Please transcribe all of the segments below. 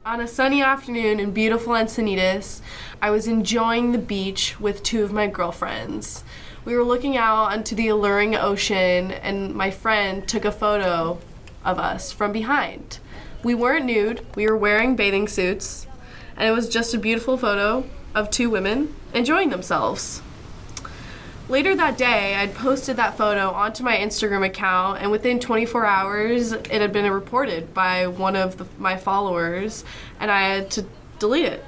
On a sunny afternoon in beautiful Encinitas, I was enjoying the beach with two of my girlfriends. We were looking out onto the alluring ocean, and my friend took a photo of us from behind. We weren't nude, we were wearing bathing suits, and it was just a beautiful photo of two women enjoying themselves. Later that day, I'd posted that photo onto my Instagram account, and within 24 hours, it had been reported by one of my followers, and I had to delete it.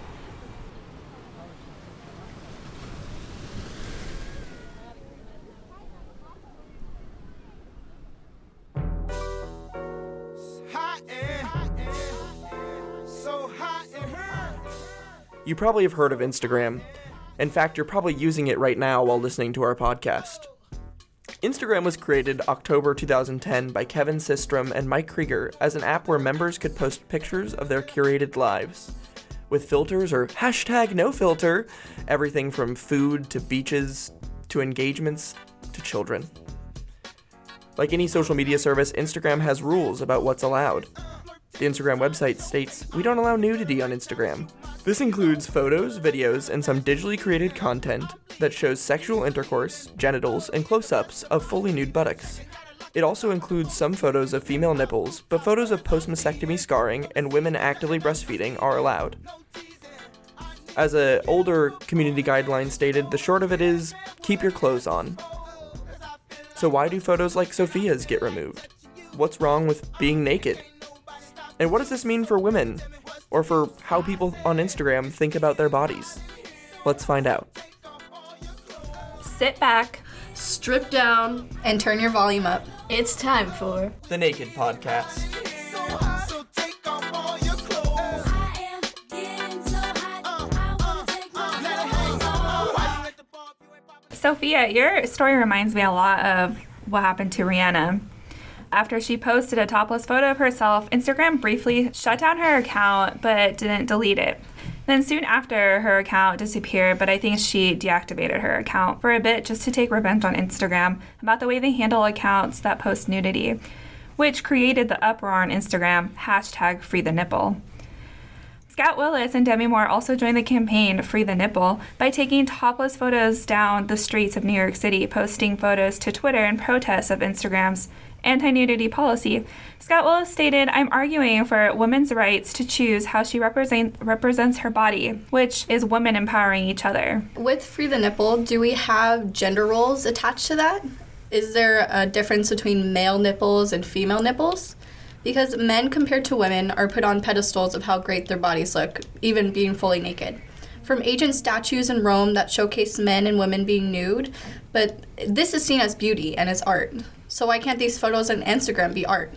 You probably have heard of Instagram. In fact, you're probably using it right now while listening to our podcast. Instagram was created October 2010 by Kevin Systrom and Mike Krieger as an app where members could post pictures of their curated lives. With filters or #NoFilter, everything from food to beaches to engagements to children. Like any social media service, Instagram has rules about what's allowed. The Instagram website states, "We don't allow nudity on Instagram." This includes photos, videos, and some digitally created content that shows sexual intercourse, genitals, and close-ups of fully nude buttocks. It also includes some photos of female nipples, but photos of post-mastectomy scarring and women actively breastfeeding are allowed. As an older community guideline stated, the short of it is, keep your clothes on. So why do photos like Sophia's get removed? What's wrong with being naked? And what does this mean for women, or for how people on Instagram think about their bodies? Let's find out. Sit back, Strip down, and turn your volume up. it's time for The Naked Podcast. Sophia. Your story reminds me a lot of what happened to Rihanna. After she posted a topless photo of herself, Instagram briefly shut down her account but didn't delete it. Then soon after, her account disappeared, but I think she deactivated her account for a bit just to take revenge on Instagram about the way they handle accounts that post nudity, which created the uproar on Instagram, #FreeTheNipple. Scout Willis and Demi Moore also joined the campaign Free the Nipple by taking topless photos down the streets of New York City, posting photos to Twitter in protest of Instagram's anti-nudity policy. Scout Willis stated, "I'm arguing for women's rights to choose how she represents her body, which is women empowering each other." With Free the Nipple, do we have gender roles attached to that? Is there a difference between male nipples and female nipples? Because men compared to women are put on pedestals of how great their bodies look, even being fully naked. From ancient statues in Rome that showcase men and women being nude, but this is seen as beauty and as art. So why can't these photos on Instagram be art?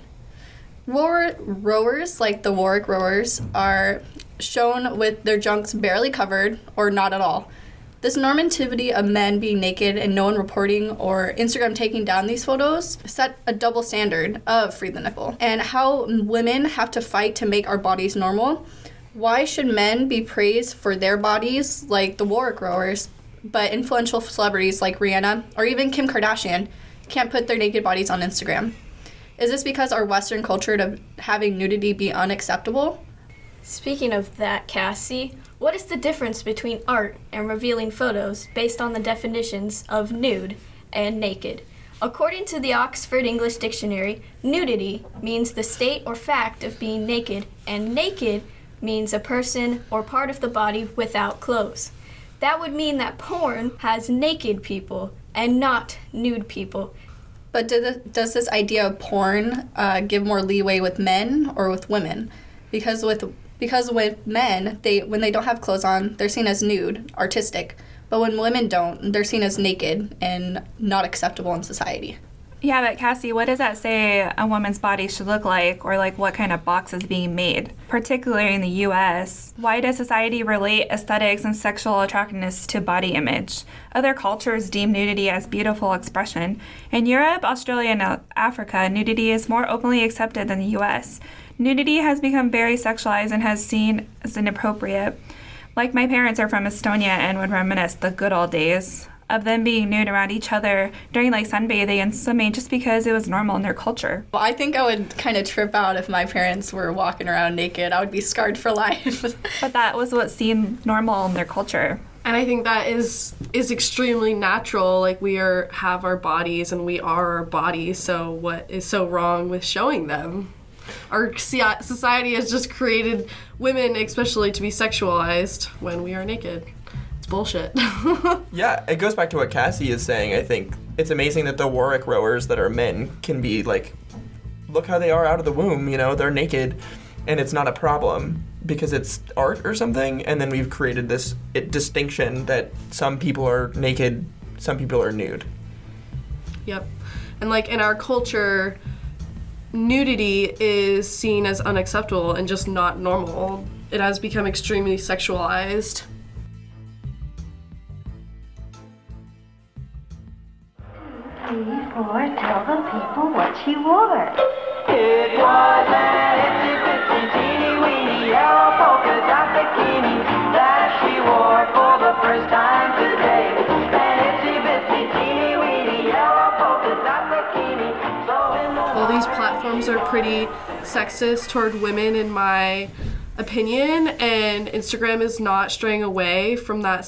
Rowers, like the Warwick Rowers, are shown with their junks barely covered or not at all. This normativity of men being naked and no one reporting or Instagram taking down these photos set a double standard of Free the Nipple and how women have to fight to make our bodies normal. Why should men be praised for their bodies like the Warwick Rowers, but influential celebrities like Rihanna or even Kim Kardashian can't put their naked bodies on Instagram? Is this because our Western culture to having nudity be unacceptable? Speaking of that, Cassie, what is the difference between art and revealing photos based on the definitions of nude and naked? According to the Oxford English Dictionary, nudity means the state or fact of being naked, and naked means a person or part of the body without clothes. That would mean that porn has naked people and not nude people. But does this idea of porn give more leeway with men or with women? Because with men, when they don't have clothes on, they're seen as nude, artistic. But when women don't, they're seen as naked and not acceptable in society. Yeah, but Cassie, what does that say a woman's body should look like, or like what kind of box is being made? Particularly in the U.S., why does society relate aesthetics and sexual attractiveness to body image? Other cultures deem nudity as beautiful expression. In Europe, Australia, and Africa, nudity is more openly accepted than the U.S. Nudity has become very sexualized and has seen as inappropriate. Like my parents are from Estonia and would reminisce the good old days of them being nude around each other during like sunbathing and swimming just because it was normal in their culture. Well, I think I would kind of trip out if my parents were walking around naked. I would be scarred for life. But that was what seemed normal in their culture. And I think that is extremely natural. Like, have our bodies and we are our bodies, so what is so wrong with showing them? Our society has just created women especially to be sexualized when we are naked. It's bullshit. Yeah, it goes back to what Cassie is saying, I think. It's amazing that the Warwick rowers that are men can be like, look how they are out of the womb, they're naked, and it's not a problem because it's art or something, and then we've created this distinction that some people are naked, some people are nude. Yep. And like in our culture, nudity is seen as unacceptable and just not normal. It has become extremely sexualized. Before, tell the people what she wore. It was an itsy-bitsy teeny-weeny yellow polka dot bikini that she wore for the first time today. An itsy-bitsy teeny-weeny yellow polka dot bikini. All these platforms are pretty sexist toward women in my opinion, and Instagram is not straying away from those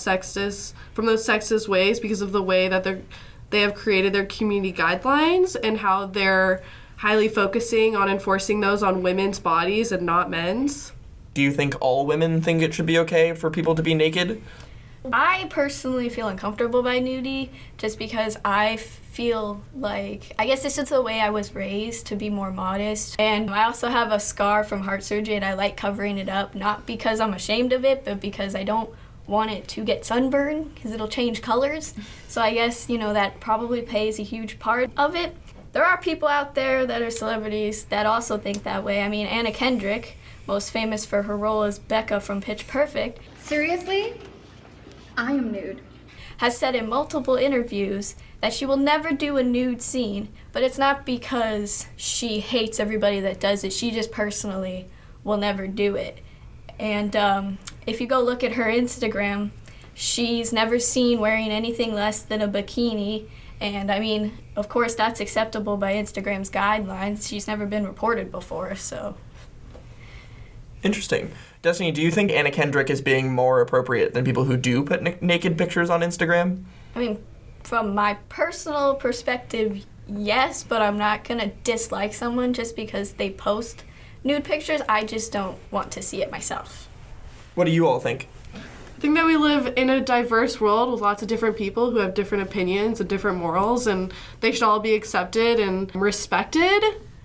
sexist ways because of the way that they have created their community guidelines and how they're highly focusing on enforcing those on women's bodies and not men's. Do you think all women think it should be okay for people to be naked? I personally feel uncomfortable by nudity just because I feel like, I guess this is the way I was raised, to be more modest. And I also have a scar from heart surgery and I like covering it up, not because I'm ashamed of it, but because I don't want it to get sunburned because it'll change colors. So I guess, that probably plays a huge part of it. There are people out there that are celebrities that also think that way. I mean, Anna Kendrick, most famous for her role as Becca from Pitch Perfect. Seriously? I am nude. Has said in multiple interviews that she will never do a nude scene, but it's not because she hates everybody that does it. She just personally will never do it. And if you go look at her Instagram, she's never seen wearing anything less than a bikini. And I mean, of course, that's acceptable by Instagram's guidelines. She's never been reported before, so. Interesting. Destiny, do you think Anna Kendrick is being more appropriate than people who do put naked pictures on Instagram? I mean, from my personal perspective, yes, but I'm not going to dislike someone just because they post nude pictures. I just don't want to see it myself. What do you all think? I think that we live in a diverse world with lots of different people who have different opinions and different morals, and they should all be accepted and respected.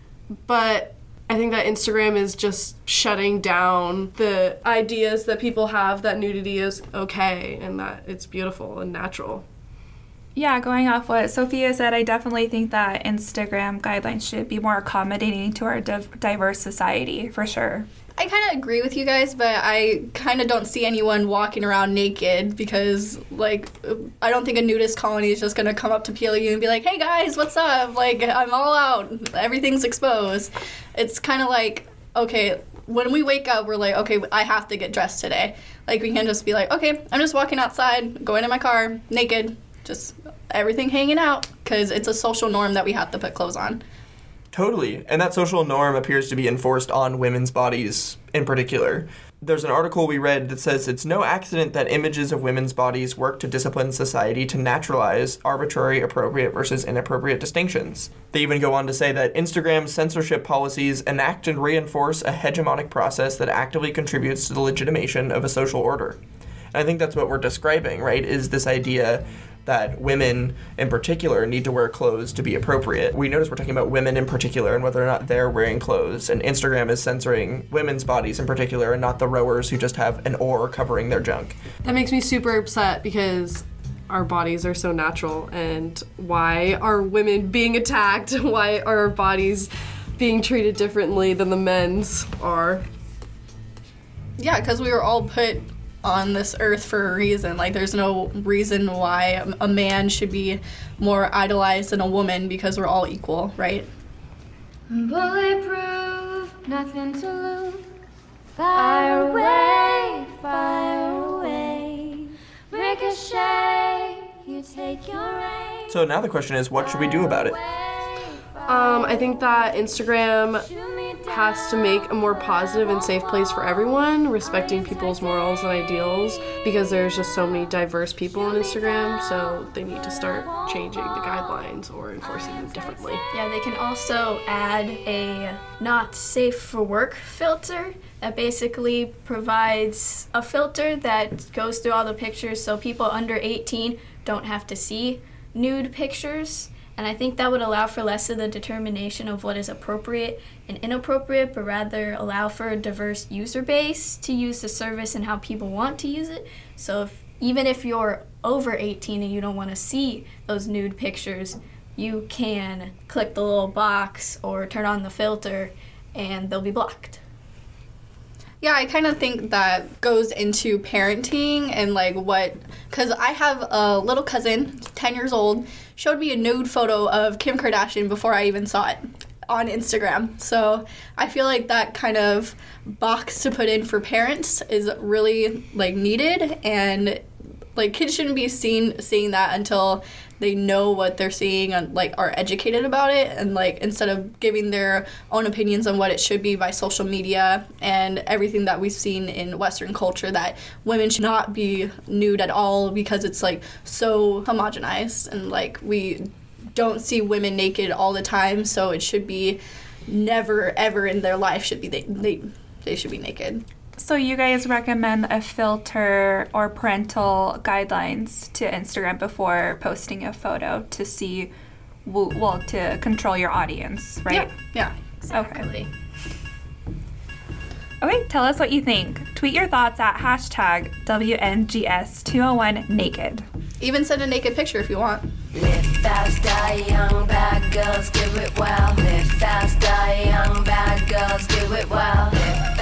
But I think that Instagram is just shutting down the ideas that people have that nudity is okay and that it's beautiful and natural. Yeah, going off what Sophia said, I definitely think that Instagram guidelines should be more accommodating to our diverse society, for sure. I kind of agree with you guys, but I kind of don't see anyone walking around naked because, I don't think a nudist colony is just going to come up to PLU and be like, hey guys, what's up? I'm all out. Everything's exposed. It's kind of like, okay, when we wake up, we're like, okay, I have to get dressed today. We can't just be like, okay, I'm just walking outside, going in my car, naked, just everything hanging out, because it's a social norm that we have to put clothes on. Totally. And that social norm appears to be enforced on women's bodies in particular. There's an article we read that says it's no accident that images of women's bodies work to discipline society to naturalize arbitrary appropriate versus inappropriate distinctions. They even go on to say that Instagram's censorship policies enact and reinforce a hegemonic process that actively contributes to the legitimation of a social order. And I think that's what we're describing, right, is this idea that women in particular need to wear clothes to be appropriate. We notice we're talking about women in particular and whether or not they're wearing clothes, and Instagram is censoring women's bodies in particular and not the rowers who just have an oar covering their junk. That makes me super upset because our bodies are so natural, and why are women being attacked? Why are our bodies being treated differently than the men's are? Yeah, because we were all put on this earth for a reason. There's no reason why a man should be more idolized than a woman because we're all equal, right? Bulletproof, nothing to lose. Fire away, ricochet, you take So now the question is, what should we do about it? I think that Instagram has to make a more positive and safe place for everyone, respecting people's morals and ideals, because there's just so many diverse people on Instagram, so they need to start changing the guidelines or enforcing them differently. Yeah, they can also add a not safe for work filter that basically provides a filter that goes through all the pictures so people under 18 don't have to see nude pictures. And I think that would allow for less of the determination of what is appropriate and inappropriate, but rather allow for a diverse user base to use the service and how people want to use it. So even if you're over 18 and you don't want to see those nude pictures, you can click the little box or turn on the filter and they'll be blocked. Yeah, I kind of think that goes into parenting and like because I have a little cousin, 10 years old, showed me a nude photo of Kim Kardashian before I even saw it on Instagram. So I feel like that kind of box to put in for parents is really like needed, and like kids shouldn't be seeing that until they know what they're seeing and like are educated about it, and like instead of giving their own opinions on what it should be by social media and everything that we've seen in Western culture, that women should not be nude at all because it's like so homogenized and like we don't see women naked all the time, so it should be never ever in their life should be they should be naked. So you guys recommend a filter or parental guidelines to Instagram before posting a photo to see, well, to control your audience, right? Yeah. Exactly. Okay, tell us what you think. Tweet your thoughts at #WNGS201Naked. Even send a naked picture if you want. Live fast, die young, bad girls do it well. Live fast, die young, bad girls do it well.